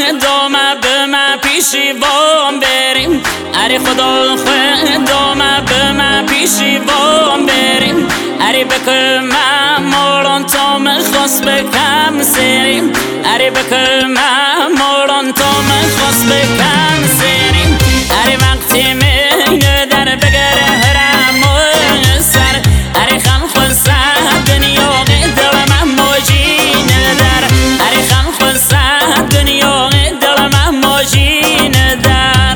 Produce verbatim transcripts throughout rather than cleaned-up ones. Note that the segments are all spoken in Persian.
خدا ما به ما پیشیوان بریم اره خدا خدا ما به ما پیشیوان بریم اره بکر ما موران تا مخواست بکم سریم اره بکر ما موران تا مخواست بکم سریم اره وقتی من در بگره هرم و سر اره خم خلصه دنیا دل من موجی ندار اره خم خلصه دنیا دل من موجی ندار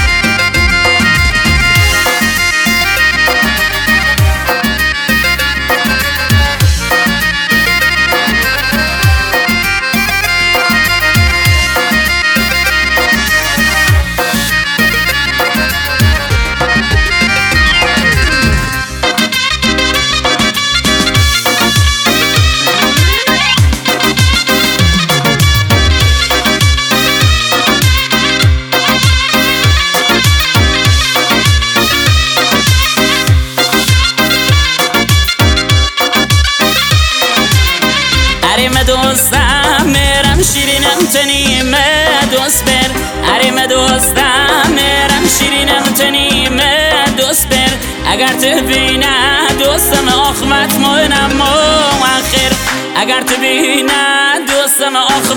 دوستم میرم شیرینم تنیم دوست بر اره دوستم میرم شیرینم تنیم دوست بر اگر تو بینه دوستم آخمت مونم آخر اگر تو بینه دوستم آخمت